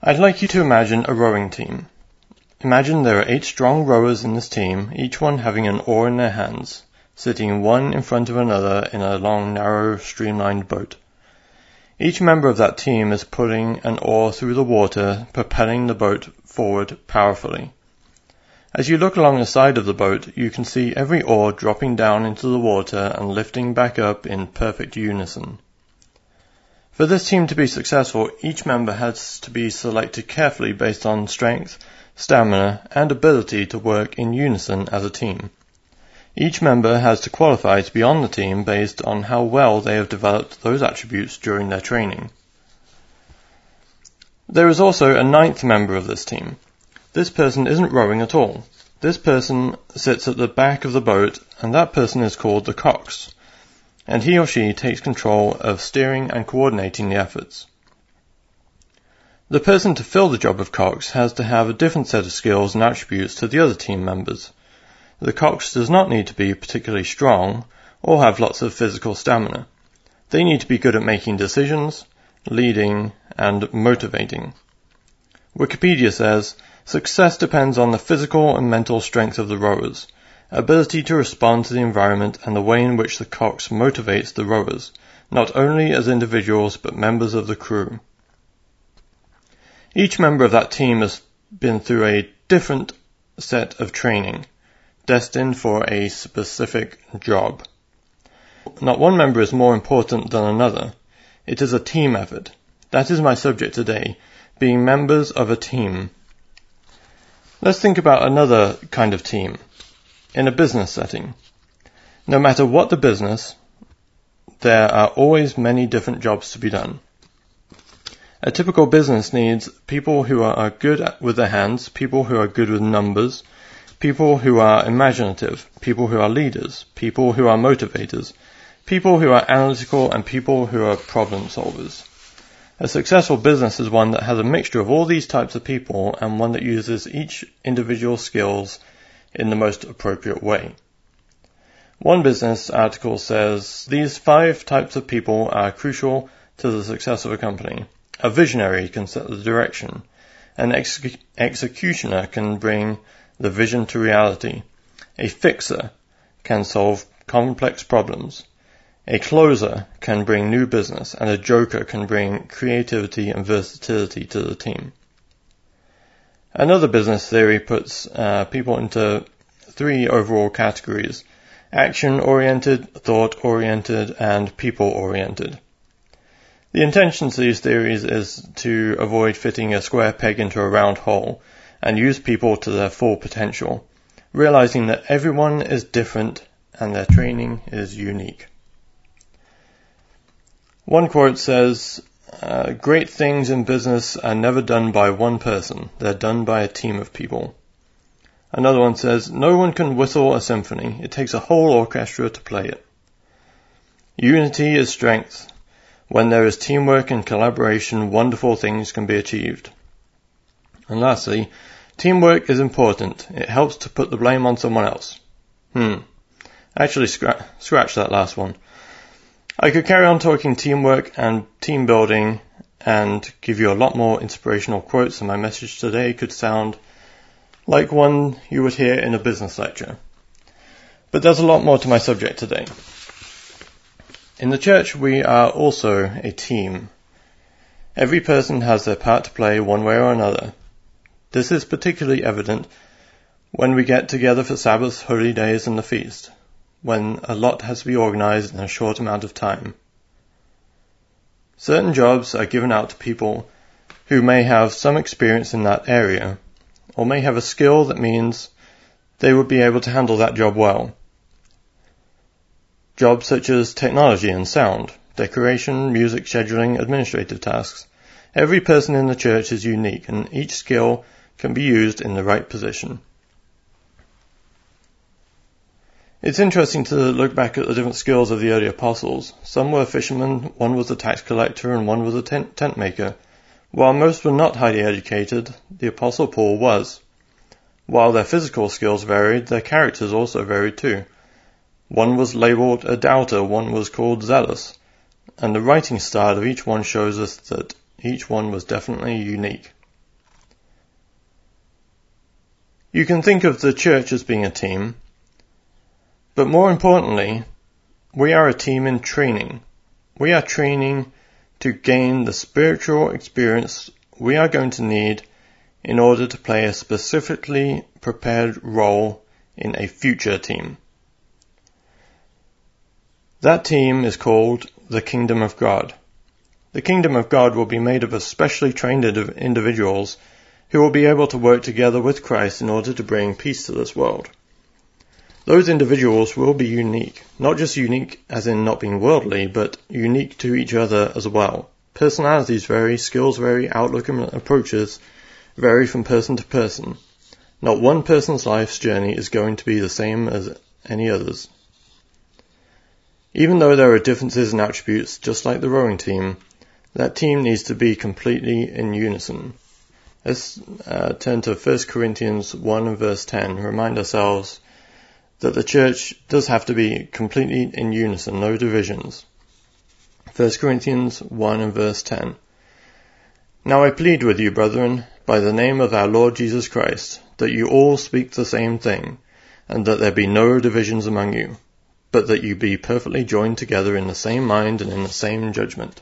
I'd like you to imagine a rowing team. Imagine there are 8 strong rowers in this team, each one having an oar in their hands, sitting one in front of another in a long, narrow, streamlined boat. Each member of that team is putting an oar through the water, propelling the boat forward powerfully. As you look along the side of the boat, you can see every oar dropping down into the water and lifting back up in perfect unison. For this team to be successful, each member has to be selected carefully based on strength, stamina, and ability to work in unison as a team. Each member has to qualify to be on the team based on how well they have developed those attributes during their training. There is also a 9th member of this team. This person isn't rowing at all. This person sits at the back of the boat, and that person is called the cox, and he or she takes control of steering and coordinating the efforts. The person to fill the job of cox has to have a different set of skills and attributes to the other team members. The cox does not need to be particularly strong or have lots of physical stamina. They need to be good at making decisions, leading, and motivating. Wikipedia says, success depends on the physical and mental strength of the rowers, ability to respond to the environment, and the way in which the cox motivates the rowers, not only as individuals but members of the crew. Each member of that team has been through a different set of training, destined for a specific job. Not one member is more important than another. It is a team effort. That is my subject today, being members of a team. Let's think about another kind of team, in a business setting. No matter what the business, there are always many different jobs to be done. A typical business needs people who are good with their hands, people who are good with numbers, people who are imaginative, people who are leaders, people who are motivators, people who are analytical, and people who are problem solvers. A successful business is one that has a mixture of all these types of people and one that uses each individual skills in the most appropriate way. One business article says, these 5 types of people are crucial to the success of a company. A visionary can set the direction. An executioner can bring the vision to reality. A fixer can solve complex problems. A closer can bring new business, and a joker can bring creativity and versatility to the team. Another business theory puts people into 3 overall categories: action-oriented, thought-oriented, and people-oriented. The intention of these theories is to avoid fitting a square peg into a round hole and use people to their full potential, realizing that everyone is different and their training is unique. One quote says, great things in business are never done by one person, they're done by a team of people. Another one says, no one can whistle a symphony, it takes a whole orchestra to play it. Unity is strength. When there is teamwork and collaboration, wonderful things can be achieved. And lastly, teamwork is important. It helps to put the blame on someone else. Actually, scratch that last one. I could carry on talking teamwork and team building and give you a lot more inspirational quotes, and my message today could sound like one you would hear in a business lecture. But there's a lot more to my subject today. In the church, we are also a team. Every person has their part to play one way or another. This is particularly evident when we get together for Sabbath, holy days, and the feast, when a lot has to be organized in a short amount of time. Certain jobs are given out to people who may have some experience in that area, or may have a skill that means they would be able to handle that job well. Jobs such as technology and sound, decoration, music, scheduling, administrative tasks. Every person in the church is unique, and each skill can be used in the right position. It's interesting to look back at the different skills of the early apostles. Some were fishermen, one was a tax collector, and one was a tent maker. While most were not highly educated, the Apostle Paul was. While their physical skills varied, their characters also varied too. One was labelled a doubter, one was called zealous, and the writing style of each one shows us that each one was definitely unique. You can think of the church as being a team, but more importantly, we are a team in training. We are training to gain the spiritual experience we are going to need in order to play a specifically prepared role in a future team. That team is called the Kingdom of God. The Kingdom of God will be made up of specially trained individuals who will be able to work together with Christ in order to bring peace to this world. Those individuals will be unique, not just unique as in not being worldly, but unique to each other as well. Personalities vary, skills vary, outlook and approaches vary from person to person. Not one person's life's journey is going to be the same as any other's. Even though there are differences in attributes, just like the rowing team, that team needs to be completely in unison. Let's turn to 1 Corinthians 1 and verse 10. Remind ourselves that the church does have to be completely in unison, no divisions. 1 Corinthians 1 and verse 10. Now I plead with you, brethren, by the name of our Lord Jesus Christ, that you all speak the same thing, and that there be no divisions among you, but that you be perfectly joined together in the same mind and in the same judgment.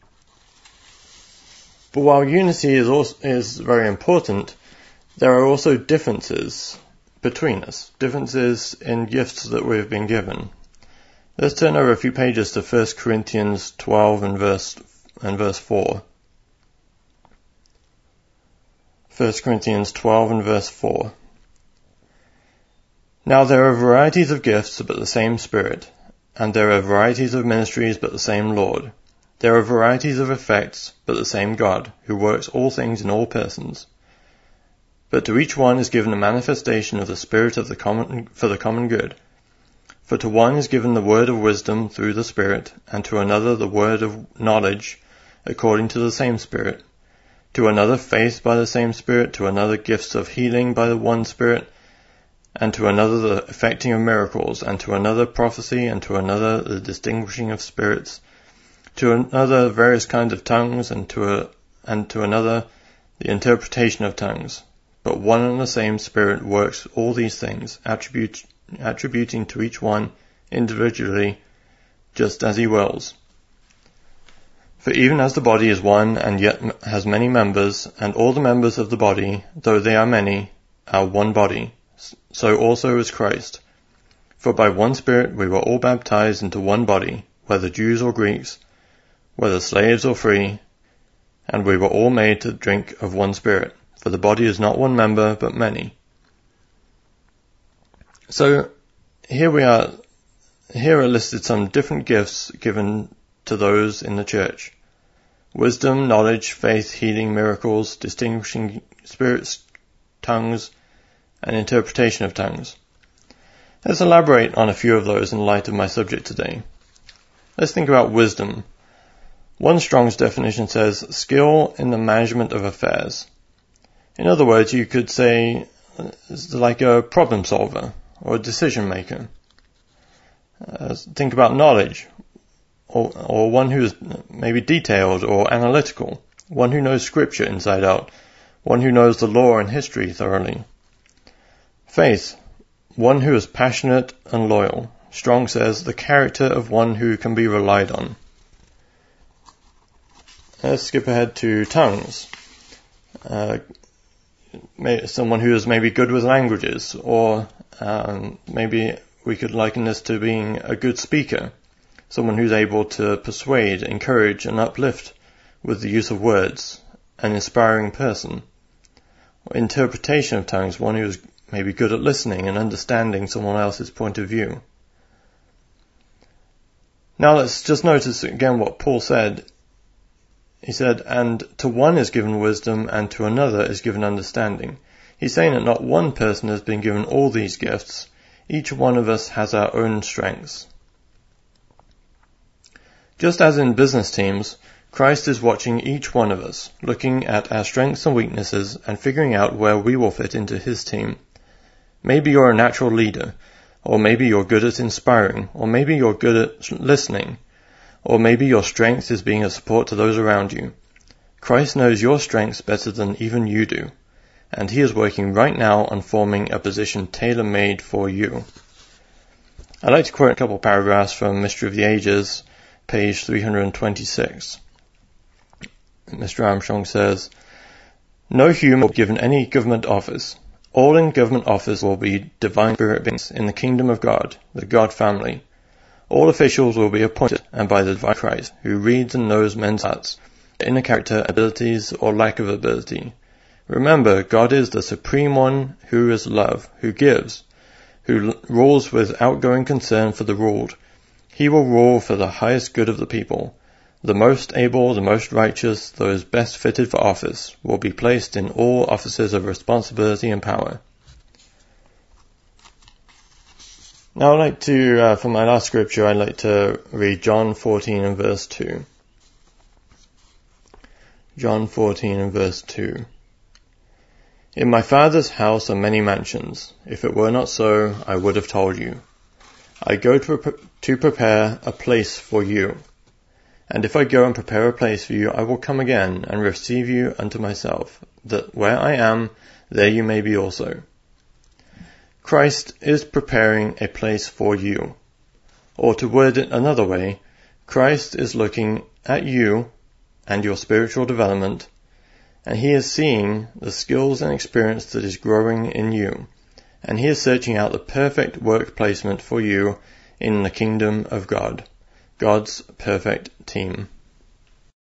But while unity is very important, there are also differences between us, differences in gifts that we've been given. Let's turn over a few pages to 1 Corinthians 12 and verse 4. 1 Corinthians 12 and verse 4. Now there are varieties of gifts, but the same Spirit. And there are varieties of ministries, but the same Lord. There are varieties of effects, but the same God, who works all things in all persons. But to each one is given a manifestation of the Spirit for the common good. For to one is given the word of wisdom through the Spirit, and to another the word of knowledge according to the same Spirit. To another faith by the same Spirit, to another gifts of healing by the one Spirit, and to another the effecting of miracles, and to another prophecy, and to another the distinguishing of spirits, to another various kinds of tongues, and to another the interpretation of tongues. But one and the same Spirit works all these things, attributing to each one individually just as he wills. For even as the body is one and yet has many members, and all the members of the body, though they are many, are one body, so also is Christ. For by one Spirit we were all baptized into one body, whether Jews or Greeks, whether slaves or free, and we were all made to drink of one Spirit. For the body is not one member, but many. So here are listed some different gifts given to those in the church. Wisdom, knowledge, faith, healing, miracles, distinguishing spirits, tongues, and interpretation of tongues. Let's elaborate on a few of those in light of my subject today. Let's think about wisdom. One Strong's definition says, skill in the management of affairs. In other words, you could say it's like a problem solver or a decision maker. Think about knowledge, or one who is maybe detailed or analytical, one who knows scripture inside out, one who knows the law and history thoroughly. Faith, one who is passionate and loyal. Strong says, the character of one who can be relied on. Let's skip ahead to tongues. Someone who is maybe good with languages, or maybe we could liken this to being a good speaker, someone who's able to persuade, encourage, and uplift with the use of words, an inspiring person. Interpretation of tongues, one who is maybe good at listening and understanding someone else's point of view. Now let's just notice again what Paul said. He said, and to one is given wisdom, and to another is given understanding. He's saying that not one person has been given all these gifts. Each one of us has our own strengths. Just as in business teams, Christ is watching each one of us, looking at our strengths and weaknesses, and figuring out where we will fit into his team. Maybe you're a natural leader, or maybe you're good at inspiring, or maybe you're good at listening, or maybe your strength is being a support to those around you. Christ knows your strengths better than even you do, and he is working right now on forming a position tailor-made for you. I'd like to quote a couple paragraphs from Mystery of the Ages, page 326. Mr. Armstrong says, "No human will be given any government office. All in government office will be divine spirit beings in the kingdom of God, the God family. All officials will be appointed and by the divine Christ, who reads and knows men's hearts, their inner character, abilities, or lack of ability. Remember, God is the supreme one who is love, who gives, who rules with outgoing concern for the ruled. He will rule for the highest good of the people. The most able, the most righteous, those best fitted for office, will be placed in all offices of responsibility and power." Now I'd like to, for my last scripture, I'd like to read John 14 and verse 2. John 14 and verse 2. "In my Father's house are many mansions. If it were not so, I would have told you. I go to prepare a place for you. And if I go and prepare a place for you, I will come again and receive you unto myself, that where I am, there you may be also." Christ is preparing a place for you. Or to word it another way, Christ is looking at you and your spiritual development, and he is seeing the skills and experience that is growing in you, and he is searching out the perfect work placement for you in the kingdom of God, God's perfect team.